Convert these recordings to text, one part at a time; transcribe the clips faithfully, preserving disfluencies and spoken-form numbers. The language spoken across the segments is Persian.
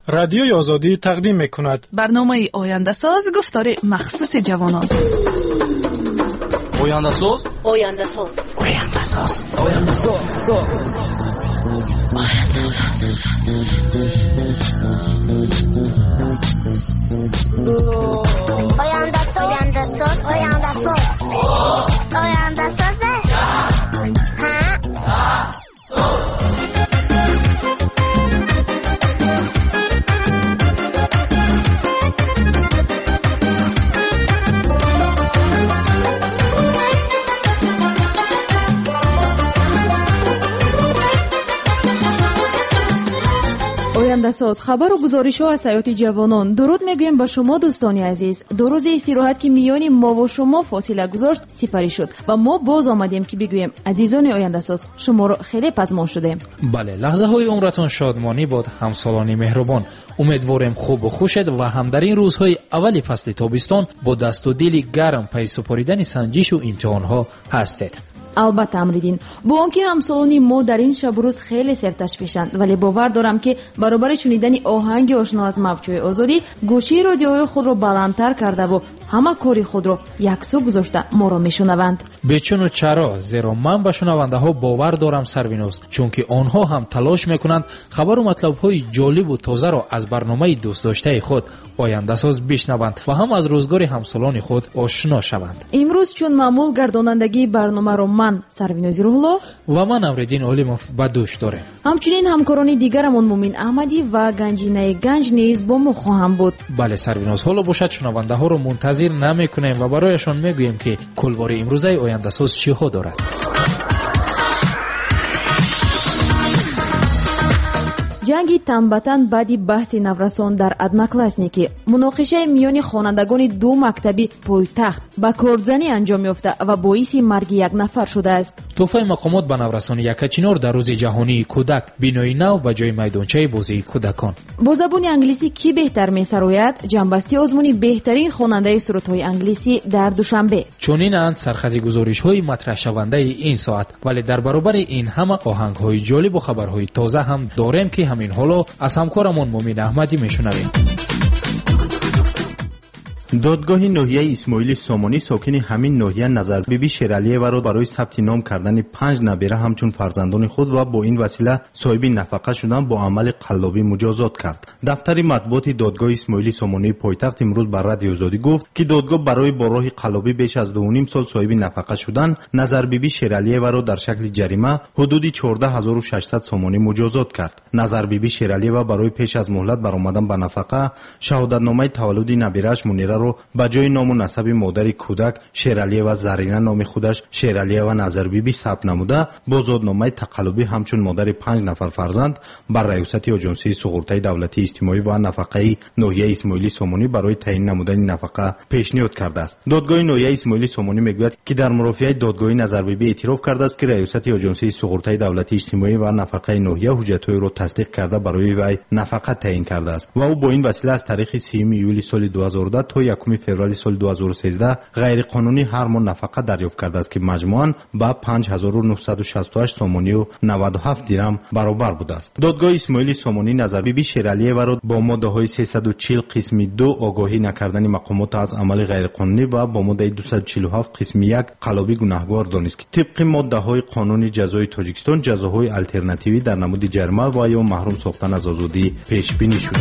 رادیوی آزادی تقدیم می‌کند. برنامه آینده ساز گفتار مخصوص جوانان. آینده ساز آینده ساز آینده ساز آینده ساز آینده ساز آینده ساز آینده ساز آینده ساز آینده ساز خبر و گزارش ها از حیات جوانان. درود میگویم به شما دوستان عزیز. دو روز استراحت که میان ما و شما فاصله گذاشت سپری شد و ما باز آمدیم که بگویم عزیزان آینده ساز شما را خیلی پزمان شدیم. بله، لحظه های عمرتون شادمانی باد همسالان مهربان. امیدواریم خوب و خوشید و هم در این روزهای اولی فصل تابستان با دست و دل گرم پی سپاریدن سنجش و امتحان ها هستید. البته امریدین با آنکه همسالانی ما در این شب روز خیلی سرتشویشند، ولی باور دارم که برابر شنیدن آهنگ آشنا از موجهای آزادی گوشی رادیوهای خود را بلندتر کرده و همه کاری خود را یکسو گذاشته ما را میشنوند. بچون و چرا؟ زیرا من به شنونده ها باور دارم سروینوس، چون که آنها هم تلاش میکنند خبر و مطلب های جالب و تازه را از برنامه دوست داشته خود آینده ساز بشنوند و هم از روزگار همسالان خود آشنا شوند. امروز چون معمول گردانندگی برنامه را من سروینوز روح‌الله و من امریدین علیموف به دوش داریم. همچنین همکاران دیگرمون مومین احمدی و گنجینه گنج نیز با ما خواهم بود. بله سروینوز، حالا باشد شنونده ها رو منتظر نمیکنیم و برایشان میگوییم که کلبار امروزه آینده ساز چی ها دارد. جنگی تنبتن بعدی بحث نورسان در ادناکلاسنیکی مناقشه میان خوانندگان دو مکتبی پایتخت با کردزنی انجام یافته و باعث مرگ یک نفر شده است. تحفه مقامات به نورسان یکچینار در روز جهانی کودک بینایی نو به جای میدانچه بازی کودکان. با زبان انگلیسی کی بهتر میسراید؟ جنبستی آزمونی بهترین خواننده سرودهای انگلیسی در دوشنبه. چنین اند سرخط گزارش های مطرح شونده این ساعت، ولی در برابر این همه آهنگ های جالب و خبرهای تازه هم داریم که همین حالا از همکارمون مومین احمدی میشنویم. دادگاه ناحیه اسماعیل سامانی ساکن همین ناحیه نظر بیبی شیرالیه و را برای ثبت نام کردن پنج نبیره همچون فرزندان خود و با این وسیله صاحب نفقه شدن با عمل قلابی مجازات کرد. دفتر مطبوعات دادگاه اسماعیل سامانی پایتخت امروز بر رادیو آزادی گفت که دادگاه برای با راه قلابی بیش از دو و نیم سال صاحب نفقه شدن نظر بیبی شیرالیه و را در شکل جریمه حدود چهارده هزار و ششصد سامانی مجازات کرد. نظر بیبی شیرالیه و برای پیش از مهلت برآمدن به نفقه شهادتنامه تولد نبیره‌اش منیره را با جای نام و نسب مادر کودک شیرالیه و زرینه نام خودش شیرالیه و نظر بیبی ثبت نموده با زادنامه تقلبی همچون مادر پنج نفر فرزند بر ریاست آژانسی سقراطی دولتی اجتماعی و نفقه ناحیه اسماعیل سامانی برای تعیین نمودن نفقه پیشنهاد کرده است. دادگاه ناحیه اسماعیل سامانی میگوید که در مرافعه دادگاه نظر بیبی اعتراف کرده است که ریاست آژانسی سقراطی دولتی اجتماعی و نفقه ناحیه حجت‌های را تصدیق کرده برای وی نفقه تعیین کرده است و او با این وسیله از تاریخ سوم ایولی سال دو هزار و ده تا یکم فوریه سال دو هزار و سیزده غیر قانونی هر ماه نفقه دریافت کرده است که مجموعاً با پنج هزار و نهصد و شصت و هشت سامانی و نود و هفت درم برابر بوده است. دادگاه اسماعیل سامانی نظر بیبی شیرالیه و را با ماده های سیصد و چهل قسم دو آگاهی نکردن مقامات از عمل غیر قانونی و با ماده دویست و چهل و هفت قسم یک قلابی گناهکار دانست که طبق ماده های قانون جزای تاجیکستان جزاهای الटरनेटिव्ی در نمود جریمه و یا محروم ساختن از آزادی پیش بینی شده.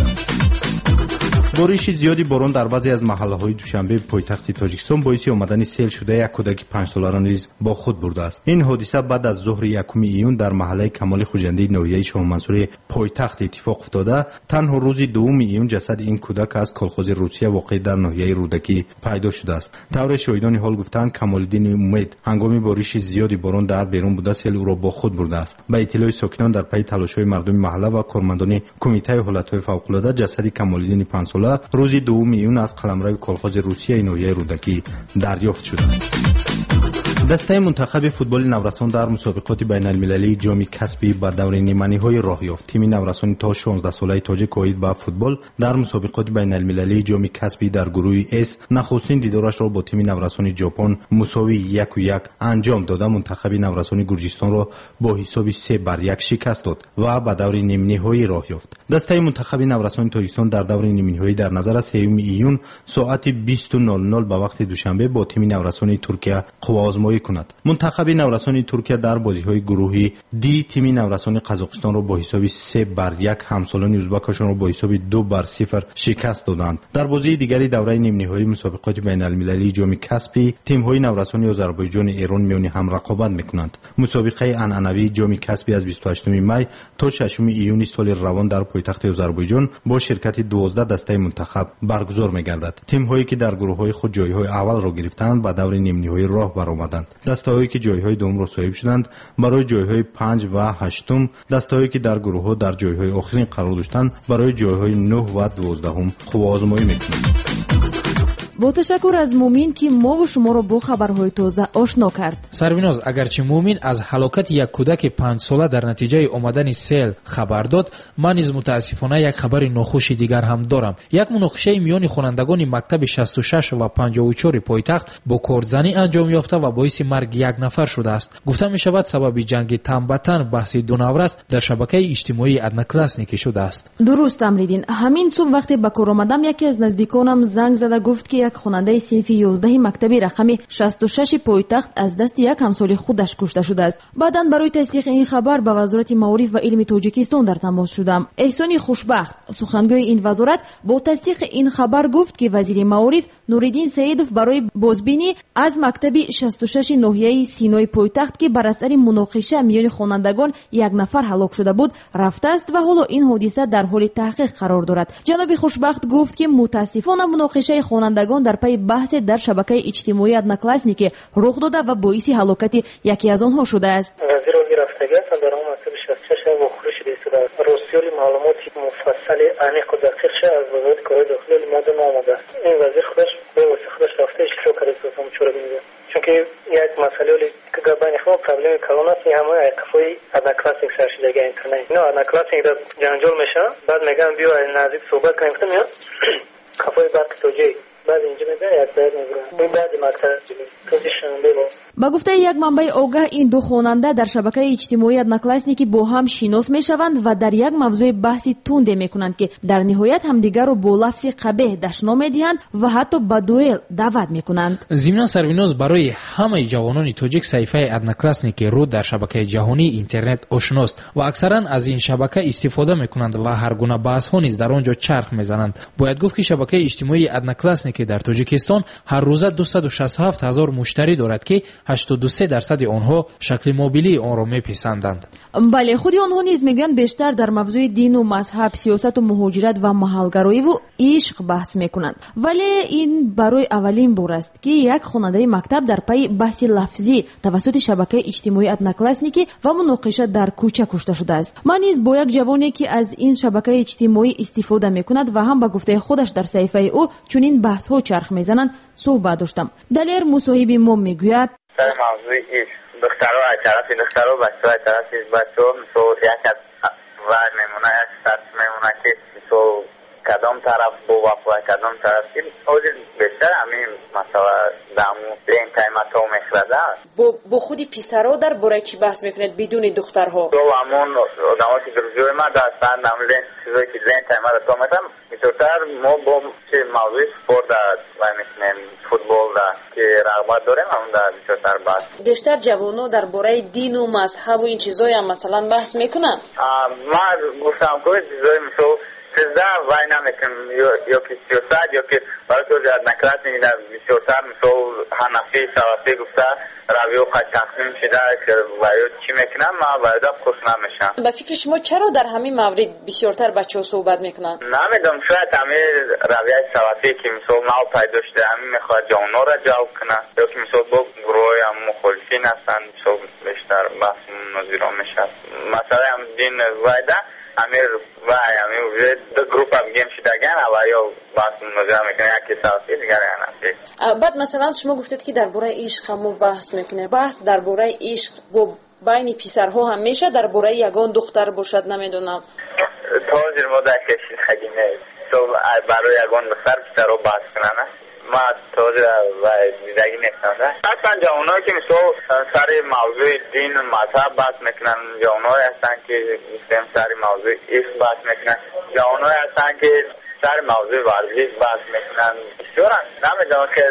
بارش زیادی باران در بعضی از محله‌های دوشنبه پایتخت تاجیکستان باعث آمدن سیل شده یک کودک پنج ساله را نیز با خود برده است. این حادثه بعد از ظهر یکم ایون در محله کمال خوجندی ناحیه شاه منصور پایتخت اتفاق افتاده. تنها روز دوم ایون جسد این کودک از کالخوز روسیه واقع در ناحیه رودکی پیدا شده است. طور شاهدان حال گفتند کمال‌الدین امید هنگام بارش زیادی باران در بیرون بوده سیل او را با خود برده است. به اطلاع ساکنان در پی تلاش‌های مردم محله و کارمندان کمیته حالت‌های فوق‌العاده جسد کمال‌الدین پنج ساله روز دوم ایون از قلمرو کالخوز روسیه ناحیه رودکی دریافت شده. دسته منتخب فوتبال نورسان در مسابقات بین المللی جام کسبی با دور نیمه‌نهایی های راه یافت. تیم نورسان تا شانزده ساله تاجیک اوید با فوتبال در مسابقات بین المللی جام کسبی در گروه اس نخستین دیدارش را با تیم نورسان ژاپن مساوی یک و یک انجام داده. منتخب نورسان گرجستان را با حساب سه بر یک شکست داد و به دور نیمه‌نهایی راه یافت. دسته منتخب نورسان تاجیکستان در دور نیمه‌نهایی در نظر سوم ایون ساعت بیست و صفر صفر به وقت دوشنبه با تیم نورسان ترکیه قوازمایی کند. منتخب نورسان ترکیه در بازی‌های گروهی دی تیم نورسان قزاقستان را با حساب سه بر یک همسالان ازبکستان را با حساب دو بر صفر شکست دادند. در بازی دیگری دوره نیمه‌نهایی مسابقات بین المللی جام کسبی تیم‌های نورسان آذربایجان و ایران میان هم رقابت می‌کنند. مسابقه عنعنوی جام کسبی از بیست و هشتم می تا ششم ایون سال روان در پایتخت آذربایجان با شرکت دوازده دسته منتخب برگزار می‌گردد. تیم‌هایی که در گروه‌های خود جای‌های اول را گرفتند به دور نیمه‌نهایی راه برآمدند. دسته‌هایی که جای‌های دوم را صاحب شدند برای جای‌های پنج و هشتم، دسته‌هایی که در گروه‌ها در جای‌های آخرین قرار داشتند برای جای‌های نه و دوازدهم خوب آزمایی می‌کنند. با تشکر از مومین که ما و شما را با خبرهای تازه آشنا کرد. سرویناز، اگرچه مومین از هلاکت یک کودک پنج ساله در نتیجه آمدن سیل خبر داد، من نیز متاسفانه یک خبر ناخوش دیگر هم دارم. یک مناقشه میان خوانندگان مکتب شصت و شش و پنجاه و چهار پایتخت با کردزنی انجام یافته و باعث مرگ یک نفر شده است. گفته می شود سبب جنگ تن به تن بحث دو نورست در شبکه اجتماعی ادناکلاسنیکی شده است. درست امریدین. همین صبح وقتی به کار آمدم یکی از نزدیکانم زنگ زده گفت که یک خواننده صنف یازده مکتبی رقم شصت و شش پایتخت از دست یک همسال خودش کشته شده است. بعداً برای تصدیق این خبر به وزارت معارف و علم تاجیکستان در تماس شدم. احسان خوشبخت، سخنگوی این وزارت، با تصدیق این خبر گفت که وزیر معارف نوریدین سیدوف برای بازبینی از مکتب شصت و شش ناحیه سینای پایتخت که بر اثر مناقشه میان خوانندگان یک نفر هلاک شده بود رفته است و حالا این حادثه در حال تحقیق قرار دارد. جناب خوشبخت گفت که متاسفانه مناقشه خوانندگان در پی بحث در شبکه اجتماعی ادناکلاسنیکی رخ داده و باعث هلاکت یکی از آنها شده است. وزیر گرفتگی است در اون مکتب شصت و شش و خروج شده است. رسیال معلومات مفصل عمیق و دقیق شه از وزارت کار داخلی ماده آمده است. این وزیر خودش به واسه خودش رفته اشتراک کرده است هم چوره میده. چون که یک مسئله ولی که بین خود پرابلم کلان است این همه کفای ادناکلاسنیک سرشیدگی اینترنت. نه ادناکلاسنیک در جنجال میشه بعد میگن بیا نزدیک صحبت کنیم گفتم یا کفای برق توجیه بعد اینجا میگه یک باید میگه این بعد مکتب توجیهشون بیبا. با گفته یک منبع آگاه این دو خواننده در شبکه اجتماعی ادناکلاسنیکی با هم شناس میشوند و در یک موضوع بحثی تنده میکنند که در نهایت همدیگر را با لفظ قبیح دشنا میدهند و حتی به دوئل دعوت میکنند. ضمن سرویناز برای همه جوانان تاجیک صحیفه ادناکلاسنیکی رو در شبکه جهانی اینترنت آشناست و اکثرا از این شبکه استفاده میکنند و هر گونه بحث ها نیز در آنجا چرخ میزنند. باید گفت که شبکه اجتماعی ادناکلاسنیکی که در تاجیکستان هر روزه دویست و شصت و هفت هزار مشتری دارد که هشتاد و سه درصد آنها شکل موبیلی آن را میپسندند. بله، خود آنها نیز میگن بیشتر در موضوع دین و مذهب، سیاست و مهاجرت و محلگرایی و عشق بحث میکنند. ولی این برای اولین بار است که یک خواننده مکتب در پی بحث لفظی توسط شبکه اجتماعی ادناکلاسنیکی و مناقشه در کوچه کشته شده است. من نیز با یک جوانی که از این شبکه اجتماعی استفاده میکند و هم به گفته خودش در صحیفه او چنین بحث ها چرخ میزنند صحبت داشتم. دلیر مصاحب ما میگوید سر موضوع ایش دخترها از طرف دخترها بچه‌ها از طرف بچه‌ها مثل یک از ور میمونه یک سطح میمونه که مثل کدام طرف با وفا کدام طرف این حاضر بیشتر همین مثلا دمو این تایمت ها میخرده با, با خودی پسرها در باره چی بحث میکنید بدون دخترها؟ تو همون آدم ها که در جوی ما دستند همون لین چیزایی که لین تایمت ها میتم میتونتر ما با موضوع سپورت و میتونیم فوتبال دا که رغبت داریم همون دا میتونتر بحث بیشتر جوانو در باره دین و مذهب و این چیزایی هم مثلا بحث میکنن؟ ما گفتم که چیزایی مثل سیزده وای نمیکنم یا که سیاست یا که برای تو جد نکرات نیده سیاست مثل هنفی سواستی گفته رویو خواهد تقسیم شده که باید چی میکنم ما باید خوش نمیشم. به فکر شما چرا در همین مورد بسیارتر بچه ها صحبت میکنن؟ نمیدونم شاید همین رویه سواستی که مثل ما پیدا شده همین میخواد جوانا را جواب کنه یا که مثل با گروه هم مخالفین هستن مثل بیشتر بحث نظیران میشه. مثلا هم دین وایده امیر و امیر وجود دو گروپ هم گیم شدگن و یا بحث مجرد میکنه یکی ساسی دیگر هم. بعد مثلا شما گفتید که درباره عشق هم بحث میکنه. بحث درباره عشق با بین پیسرها هم میشه درباره یگان دختر باشد نمیدونم. توجیر مده کشید خگینه تو برای یگان دختر پیسر رو بحث کنه ما توجیر و دیدگی نکنده. اصلا جوانایی که مثل سر موضوع دین مذهب بحث میکنن، جوانایی هستن که مثل سر موضوع عشق بحث میکنن، جوانایی هستن که سر موضوع ورزش بحث میکنن. بسیارن نمیدونم که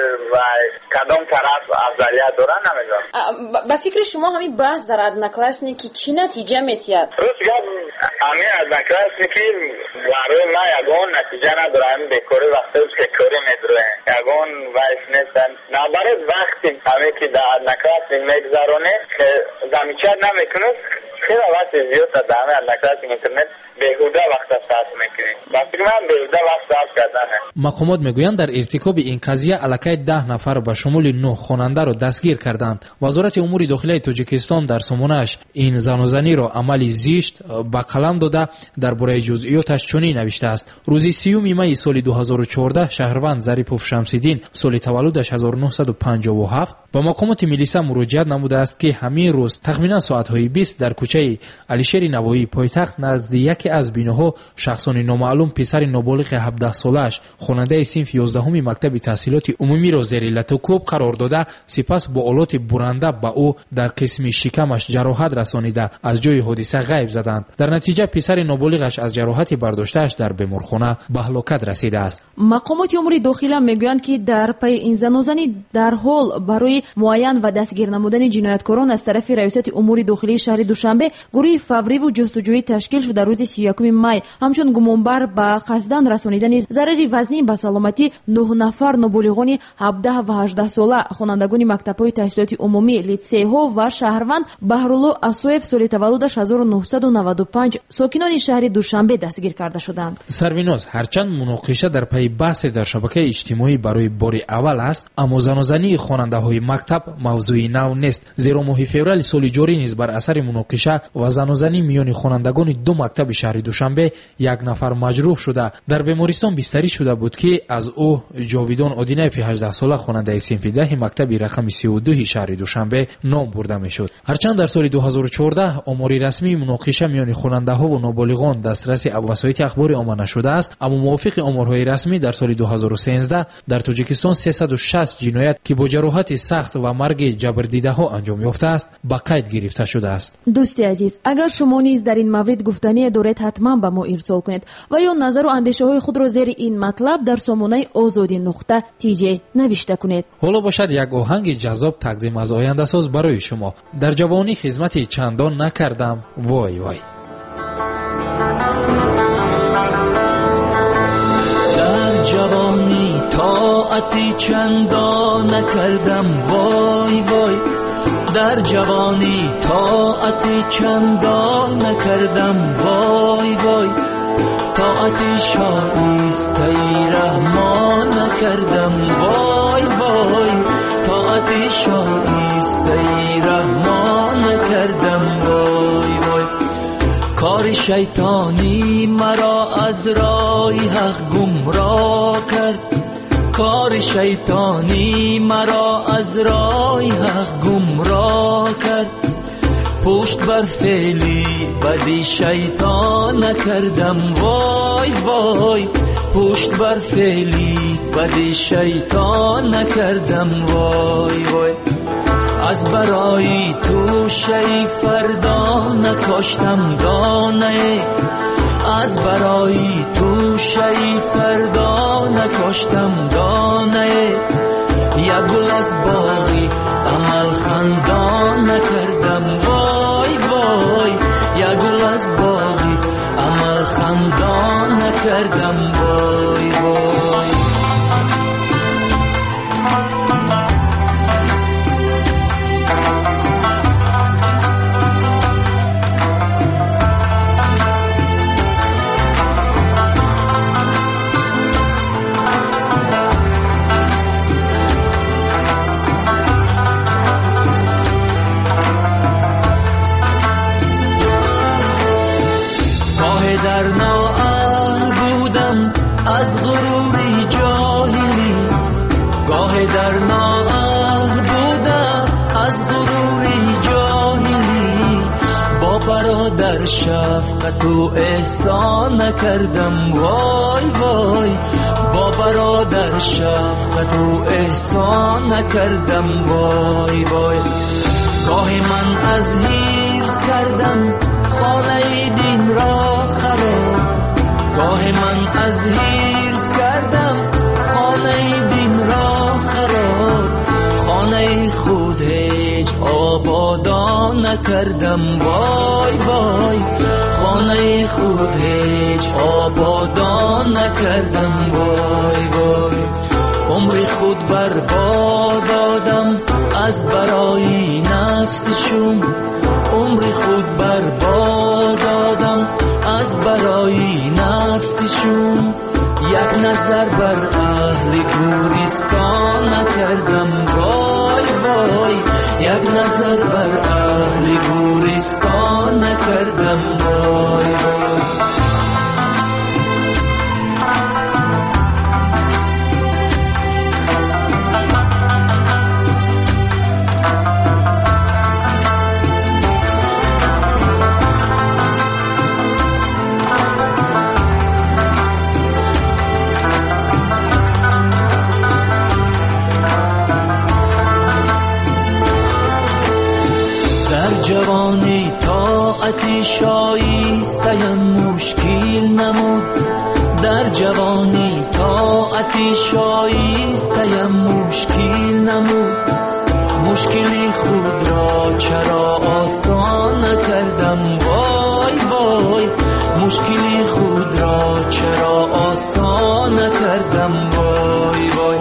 کدام طرف افضلیت دارن نمیدونم. با فکر شما همین بحث در ادنی کلاس نی که چی نتیجه میتید؟ روز گفت همین ادنی کلاس نی که برای ما یگان نتیجه نداره، همین بکاری وقتی که کاری میداره یگان ویس نیستن. نبرد وقتی همین که در ادنی کلاس نی میگذارونه که زمیچه نمیکنه خیلی وقت زیاد در همین ادنی کلاس اینترنت بهوده وقت صرف میکنیم. وقتی من بهوده وقت صرف کردنه. مقامات میگویند در ارتکاب این قضیه الکی ده نفر به شمول نه خواننده را دستگیر کردند. وزارت امور داخلی تاجیکستان در سامانه‌اش این زن و زنی را عملی زشت به قلم داده درباره جزئیاتش چنین نوشته است: روز سیوم می سال دو هزار و چهارده شهروند ظریفوف شمس‌الدین سال تولدش هزار و نهصد و پنجاه و هفت به مقامات ملیسا مراجعت نموده است که همین روز تقریبا ساعت‌های بیست در کوچه علیشیر نوایی پایتخت نزد یکی از بیناها شخصان نامعلوم پسر نابالغ هفده سالش خواننده صنف یازدهم مکتب تحصیلات عمومی را زیر لتوکوب قرار داده، سپس با آلات برنده به او در قسم شکمش جراحت رسانیده از جای حادثه غیب زدند. در نتیجه پسر نابالغش از جراحت برداشتهش در بیمارخانه به هلاکت رسیده است. مقامات امور داخلی میگویند که در پی این زن و زنی در حال برای معاین و دستگیر نمودن جنایتکاران از طرف ریاست امور داخلی شهر دوشنبه گروه فوری و جستجویی تشکیل شده. روز سی و یکم می همچون گمانبر به قصدن رسانیدن ضرر وزنی به سلامتی نه نفر نابالغان هفده و هجده ساله خوانندگان مکتب‌های تحصیلات عمومی لیتسی‌ها و شهروند بهرالله اسویف سال تولدش هزار و نهصد و نود و پنج ساکنان شهر دوشنبه دستگیر کرده شدند. سرویناز هرچند مناقشه در پی بحث در شبکه اجتماعی برای بار اول است، اما زن و زنی خواننده‌های مکتب موضوع نو نیست، زیرا ماه فوریه سال جاری نیز بر اثر مناقشه و زن و زنی میان خوانندگان دو مکتب شهر دوشنبه یک نفر مجروح شده در بیمارستان بستری شده بود که از او جاویدان آدینایف هجده ساله خواننده صنف ده مکتب رقم سی و دو شهر دوشنبه نام برده میشد. هرچند در سال دو هزار و چهارده آمار رسمی مناقشه میان خواننده ها و نابالغان دسترس وسایل اخباری عامه نشده است، اما موافق آمارهای رسمی در سال دو هزار و سیزده در تاجیکستان سیصد و شصت جنایت که با جراحت سخت و مرگ جبردیده ها انجام یافته است به قید گرفته شده است. دوستی عزیز، اگر شما نیز در این مورد گفتنی دارید حتما به ما ارسال کنید و یا نظر و اندیشه های خود را زیر این مطلب در سامانه آزادی نقطه تی جی نوشته کنید. حالا باشد یک آهنگ جذاب تقدیم از آینده ساز برای شما. در جوانی خدمت چندان نکردم وای وای. در جوانی طاعتی چندان نکردم وای وای. در جوانی طاعتی چندان نکردم وای وای. طاعتی شایسته رحمان نکردم وای وای. طاعتی شایسته رحمان نکردم وای وای. کار شیطانی مرا از راه حق گمراه کرد. کار شیطانی مرا از راه حق گمراه کرد. پشت بر فعلی بدی شیطان نکردم وای وای. پشت بر فعلی بدی شیطان نکردم وای وای. از برای تو شی فردا نکاشتم دانه. از برای تو شی فردا نکاشتم دانه. یک گل از باغی عمل خندان نکردم وای وای. یک گل از باغی عمل خندان نکردم وای وای. از غروری جاهلی، گاه در نااهل بودم از غروری جاهلی، با برادر شفقت و احسان نکردم وای وای، با برادر شفقت و احسان نکردم وای وای. گاه من از حرص کردم خانه دین را خراب، گاه من از حرص کردم خانه دین را خراب، خانه خود هیچ آبادان نکردم وای وای، خانه خود هیچ آبادان نکردم وای وای. عمر خود برباد دادم از برای نفسشون، عمر خود برباد دادم از برای نفسشون، یک نظر بر اهل گورستان نکردم وای وای، یک نظر بر اهل گورستان نکردم وای وای. جوانی طاعتی شایسته‌ام مشکل نمود، در جوانی طاعتی شایسته‌ام مشکل نمود، مشکلی خود را چرا آسان نکردم وای وای، مشکلی خود را چرا آسان نکردم وای وای.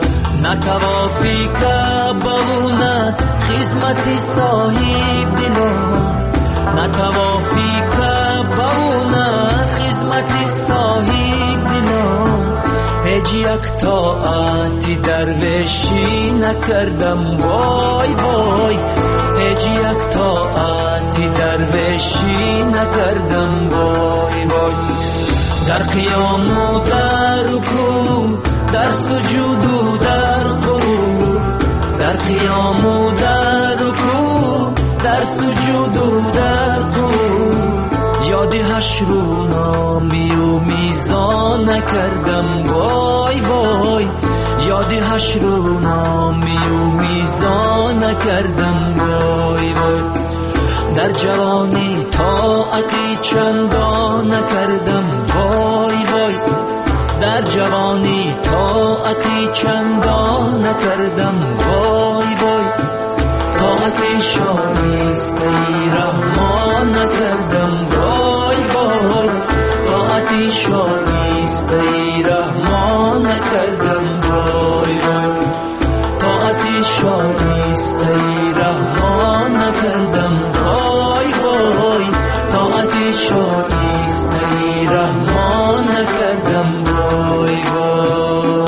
نتوافی که بونه خدمت صاحب دلان، نتوافی که بونه خدمت صاحب دلان، هیچ یک طاعت درویشی نکردم وای وای، هیچ یک طاعت درویشی نکردم وای وای. در قیام و در رکوع، در سجود و در قعود، در قیام و در رکوع، در سجود و در قعود، یاد حشر و نامی و میزان نکردم وای وای، یاد حشر و نامی و میزان نکردم وای وای. در جوانی طاعتی چندان نکردم وای وای، در جوانی طاعتی چندان نکردم وای وای، طاعت شایسته رحمان نکردم وای وای، طاعت شایسته رحمان نکردم وای وای، طاعت شایسته رحمان نکردم وای وای، طاعت شایسته رحمان نکردم وای وای.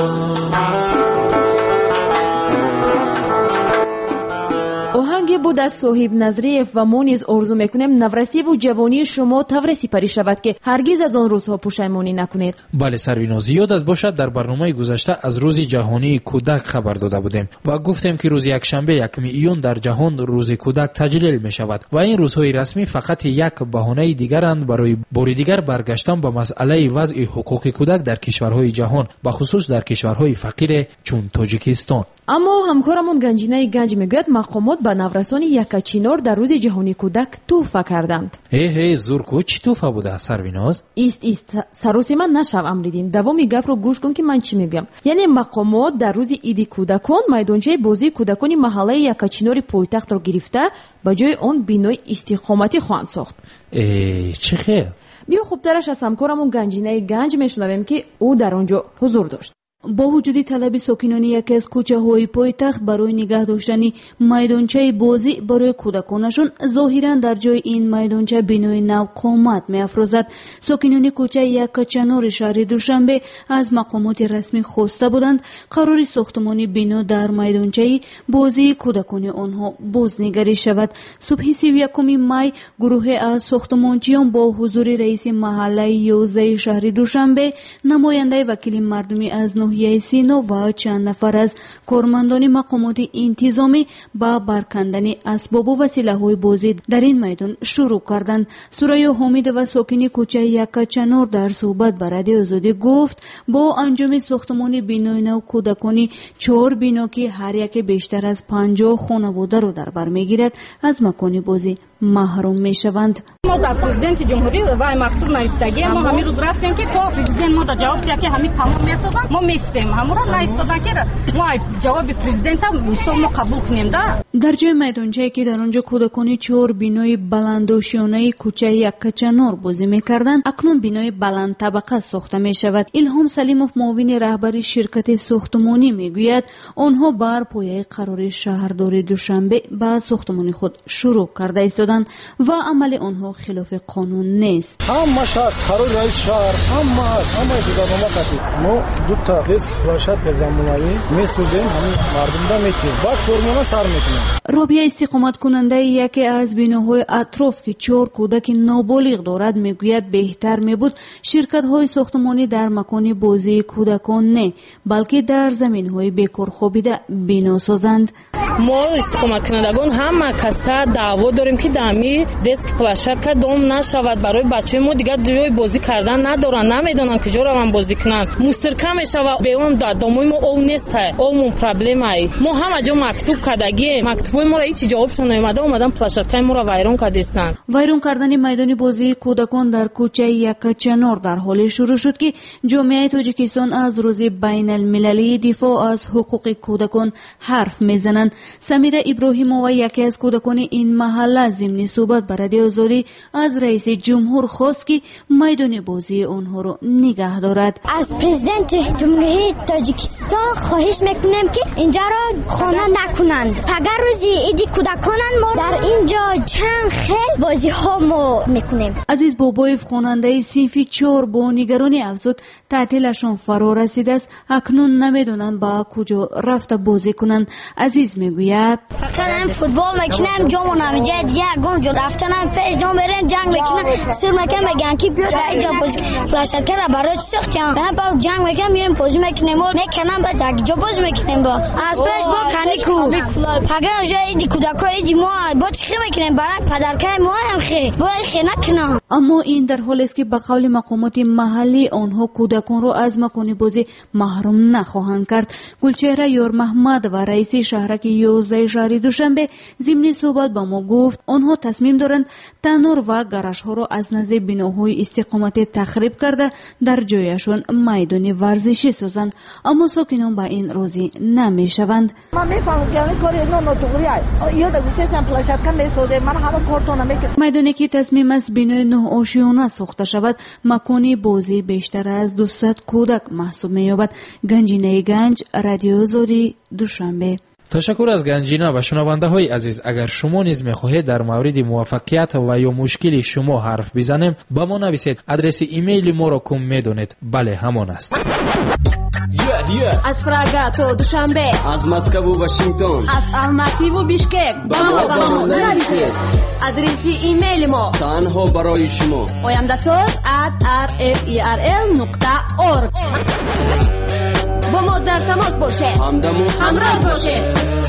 آهنگ بود از صاحب نظریف و ما نیز آرزو میکنیم نورسی و جوانی شما طور سپری شود که هرگز از آن روزها پشیمانی نکنید. بله سرویناز، یادت باشد در برنامه گذشته از روز جهانی کودک خبر داده بودیم و گفتیم که روز یکشنبه یکم ایون در جهان روز کودک تجلیل می شود و این روزهای رسمی فقط یک بهانه دیگرند برای بار دیگر برگشتن به مسئله وضع حقوق کودک در کشورهای جهان، به خصوص در کشورهای فقیر چون تاجیکستان. اما همکارمون گنجینه گنج میگوید مقامات به نورسان یکچینار در روز جهانی کودک تحفه کردند. هی هی زورکو چی تحفه بوده سرویناز؟ ایست ایست سروسی من نشو امریدین، دوامی گپ رو گوش کن که من چی میگم. یعنی مقامات در روز ایدی کودکان میدانچه بازی کودکان محله یکچینار پایتخت رو گرفته به جای آن بینای استقامتی خواهند ساخت. ای چه خیر. بیا خوبترش از همکارمون گنجینه گنج میشنویم که او در آنجا حضور داشت. با وجود طلب ساکنان یکی از کوچه‌های پایتخت برای نگاه داشتن میدانچه بازی برای کودکانشون، ظاهراً در جای این میدانچه بینای نو قامت می‌افروزد. ساکنان کوچه یکاچنار شهر دوشنبه از مقامات رسمی خواسته بودند قرار ساختمان بنا در میدانچه بازی کودکان آنها بازنگری شود. صبح سی و یکم می گروه از ساختمانچیان با حضور رئیس محله یازده شهر دوشنبه، نماینده وکیل مردمی از ناحیه سینو و چند نفر از کارمندان مقامات انتظامی با برکندن اسباب و وسیله‌های بازی در این میدان شروع کردند. سوریا حامد و ساکن کوچه یکاچنار در صحبت با رادیو آزادی گفت با انجام ساختمان بینای نو کودکانی چهار بنا که هر یک بیشتر از پنجاه خانواده را در بر میگیرد از مکان بازی محروم میشوند. ما در پرزیدنت جمهوری و مکتوب نوشتگی ما همین روز رفتیم که کو پرزیدنت ما جواب داد که همین تمام میسازن ما میستیم همون را نایستادن که ما جواب پرزیدنت ما قبول کنیم. در جای میدانچه‌ای که در آنجا کودکانی چهار بینای بلندوشانه کوچه یکاچنار بازی میکردند اکنون بینای بلند طبقه ساخته میشود. الهام سلیموف معاون رهبر شرکت ساختمانی میگوید آنها بر پایه قرار شهرداری دوشنبه به ساختمان خود شروع کرده ایستادند و عمل آنها خلاف قانون نیست. همش از قرار رئیس شهر همه همه گذرنامه کردیم. ما دو تا دیسک پلاشت زمانوی میسازیم همین مردم دا میتیم بعد فرمونا سر میکنیم. رابعه استقامت کننده یکی از بیناهای اطراف که چهار کودک نابالغ دارد میگوید بهتر میبود شرکت های ساختمانی در مکان بازی کودکان نه بلکه در زمین های بیکار خوابیده بنا سازند. ما استقامت کنندگان هم کسا دعوا داریم که دمی دیسک پلاشت که دوم نشود برای بچه ما دیگه جای بازی کردن ندارن نمیدونن کجا روان بازی کنن مسترکم میشود به اون دادمای ما او نیست اون پرابلم ای ما همه جا مکتوب کردگی مکتوب ما را هیچ جوابشون نیامده اومدن پلاشت ما را ویران کردستن. ویران کردن میدان بازی کودکان در کوچه یکاچنار در حال شروع شد که جامعه تاجیکستان از روز بین المللی دفاع از حقوق کودکان حرف میزنند. سمیره ابراهیمووا یکی از کودکان این محله ضمن صحبت با رادیو آزادی از رئیس جمهور خواست که میدان بازی آنها را نگه دارد. از پرزیدنت جمهوری تاجیکستان خواهش میکنم که اینجا را خانه نکنند. اگر روزی ایدی کودکانان ما در اینجا چند خیل بازی ها ما میکنیم. عزیز بابایف خواننده صنفی چهار با نگرانی افزود تعطیلشان فرا رسیده است اکنون نمیدونن با کجا رفته بازی کنند. عزیز میگوید فقط فوتبال میکنم جامون هم جای دیگه گم جو رفتنم پیش جام برن جنگ میکنم سر میکنم میگن که بیا تا اینجا بازی پلاشت کرده برای سخت کنم من با جنگ میکنم میام بازی میکنم و میکنم با جنگ جو بازی میکنم با از پیش با کنیکو اگر جای ایدی کودکای ایدی ما با چی میکنم برای پدرکای ما هم خیر با خیر نکنم. اما این در حالی است که به قول مقامات محلی آنها کودکان را از مکان بازی محروم نخواهند کرد. گلچهره یار محمد و رئیس شهرک یازده شهر دوشنبه ضمن صحبت با ما گفت آنها تصمیم دارند تنور و گاراژ ها را از نزد بناهای استقامتی تخریب کرده در جایشان میدان ورزشی سازند اما ساکنان با این راضی نمیشوند. من میفهمم که این کار اینا ناتوریه یاد گفتم پلاشت کم میسوده من همه کارتون میکنم. میدانی که تصمیم است بنای نه آشیانه ساخته شود مکانی بازی بیشتر از دویست کودک محسوب مییابد. گنجینه گنج رادیو آزادی دوشنبه. تشکر از گنجینه و شنونده های عزیز. اگر شما نیز میخواهید در مورد موفقیت و یا مشکل شما حرف بزنیم با ما نویسید. آدرس ایمیل ما را کم میدونید؟ بله همان است. Yeah, yeah. از پراگ تا دوشنبه، از مسکو و واشنگتن، از الماتی و بیشکک با ما با ما نویسید. آدرس ایمیل ما تنها برای شما oyandasaz at r f e r l نقطه org. با ما در تماس باشید. همراه باشید.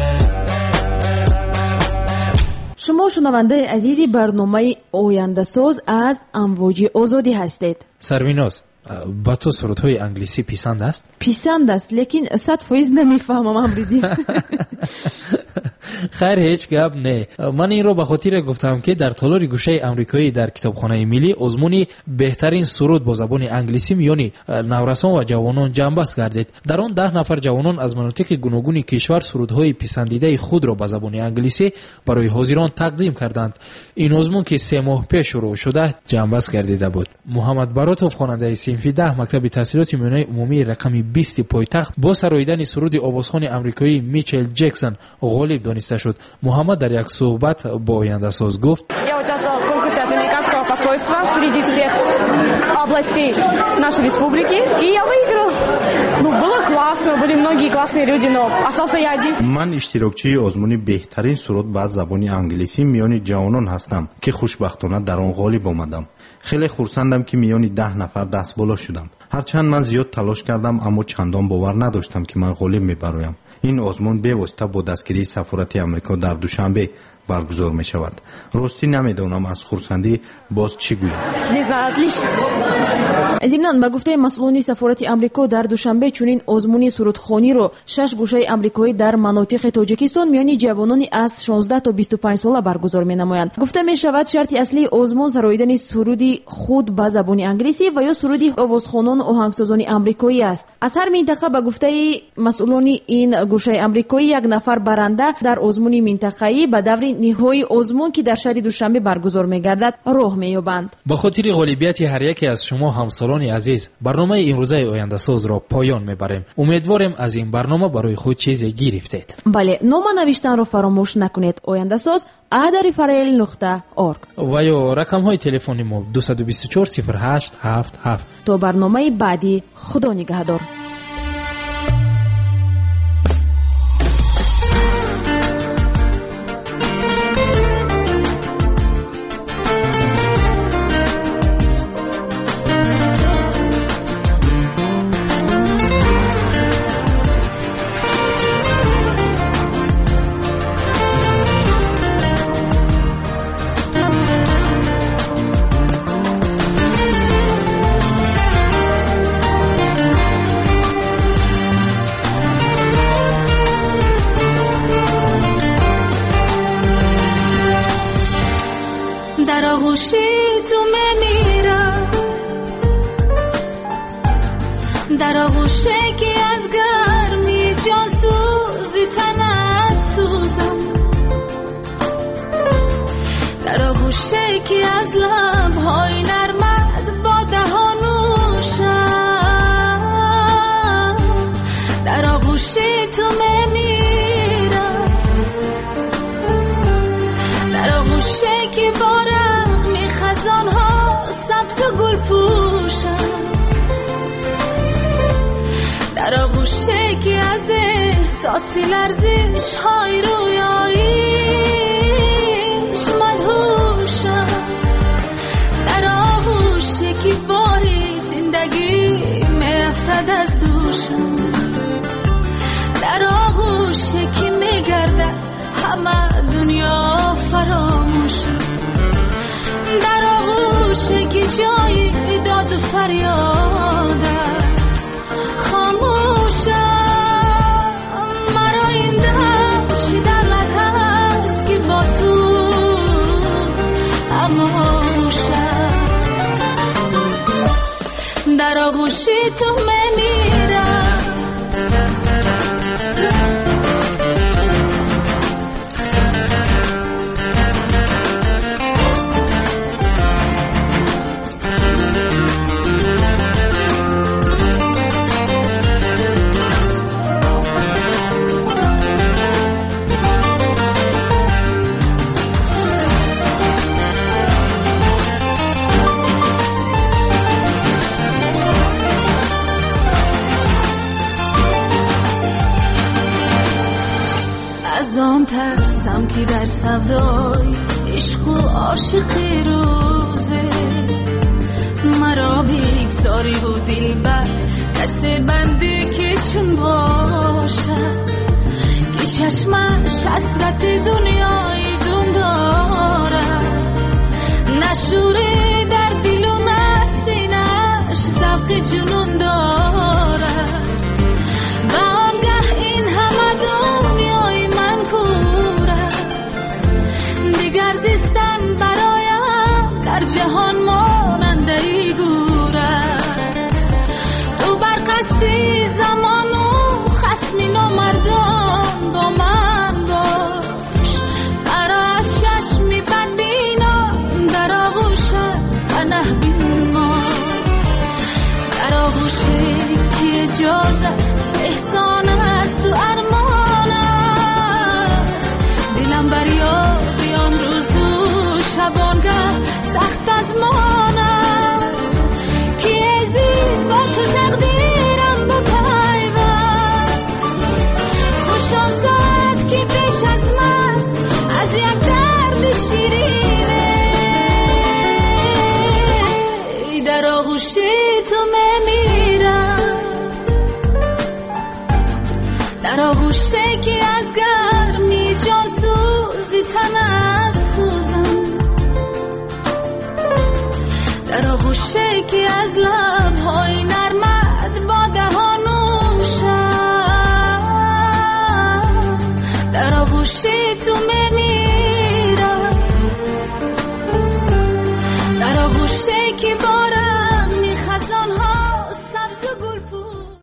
شما شنونده عزیزی برنامه آینده‌ساز از امواج آزادی هستید. سرویناز با تو سرودهای انگلیسی پیسند است؟ پیسند است لیکن صد فیصد نمیفهمم امریدی. خیر هیچ گپ نه. من این رو به خاطر گفتم که در تالار گوشه آمریکایی در کتابخانه ملی آزمون بهترین سرود با زبان انگلیسی میانی نورسان و جوانان جنبست گردید. در آن ده نفر جوانان از مناطق گوناگون کشور سرودهای پسندیده خود را با زبان انگلیسی برای حاضران تقدیم کردند. این آزمون که سه ماه پیش شروع شده جنبست گردیده بود. محمد براتوف خواننده صنف ده مکتب تحصیلات میانه عمومی رقم بیست پایتخت با سراییدن سرود آوازخوان آمریکایی میچل جکسون غالب دانسته شد. محمد در یک صحبت با آینده ساز гуфт: Я участвовал в конкурсе от американского посольства среди всех областей нашей республики, и я выиграл. Ну, было классно, были многие классные люди, но остался я один. من اشتراکچی آزمون بهترین سرود با زبان انگلیسی میان جوانان هستم که خوشبختانه در آن غالب آمدم. خیلی خرسندم که میان ده نفر دست بالا شدم. هرچند من زیاد تلاش کردم اما چندان باور نداشتم که من غالب میبرایم. این آزمون به واسطه با دستگیری سفارت آمریکا در دوشنبه برگزار می شود. راستی نمیدونم از خرسندی باز چی گویم. ضمناً به گفته مسئولان سفارت آمریکا در دوشنبه چنین آزمون سرودخوانی رو شش گوشه آمریکایی در مناطق تاجیکستان میان جوانان از شانزده تا بیست و پنج ساله برگزار می نمایند. گفته می شود شرط اصلی آزمون سراییدن سرودی خود به زبان انگلیسی و یا سرودی آوازخوانان و آهنگسازان آمریکایی است. از هر منطقه به گفته مسئولان این گوشه آمریکایی یک نفر برنده در آزمون منطقه‌ای به دور نهایی آزمون که در شهر دوشنبه برگزار می‌گردد راه می‌یابند. با خاطر غالبیت هر یک از شما همسالان عزیز برنامه امروزه آینده ساز را پایان می‌بریم. امیدوارم از این برنامه برای خود چیزی گرفتید. بله، نام نوشتن را فراموش نکنید. آینده ساز اداری فرایل نقطه اورگ و یا رقم های تلفن ما دو دو چهار صفر هشت هفت هفت. تا برنامه بعدی خدا نگهدار. در آغوشی تو میمیرم، در آغوشه که از گرمی جاسوزی تنت سوزم، در آغوشه که از لبهای نرمت با دهانوشم، در آغوشی تو میمیرم، در آغوشه که با رغم خزانها سبز و گل پوشم، در آغوشه که از احساسی لرزش های رویاییش مدهوشم، در آغوشه که باری زندگی میافتد از دوشم، در آغوشه که میگرده همه دنیا فراموشم، در آغوشه که جای داد و فریاد است خاموشم، مرا این دشت دلت هست که با تو اموشم، در آغوشی تو میمیرم. از آن ترسم که در سودای عشق و عاشقی روزه مرا بگذاری و دل بر دست بنده که چون باشد که چشمش حسرت دنیای دون دارد، نشوره در دل و نسینش ذوق جنون دارد، و آنگه این همه دنیای من کور هستی زمان و خصمی نامردان با من باش. مرا از چشمی بدبینا در آغوشت پناه بین ما. در آغوشی که اجاز است احسان است و ارمان است. دلم بر یاد آن روز و شبانگه سخت ازمان است که ازی با تو تقدیرم بپیوست. خوش آن ساعت که پیش از من از یک درد شیرینه در آغوشی تو میمیرم. در آغوشی که از گرمی جاسوزی تنت سوزم. در آغوشی که از لب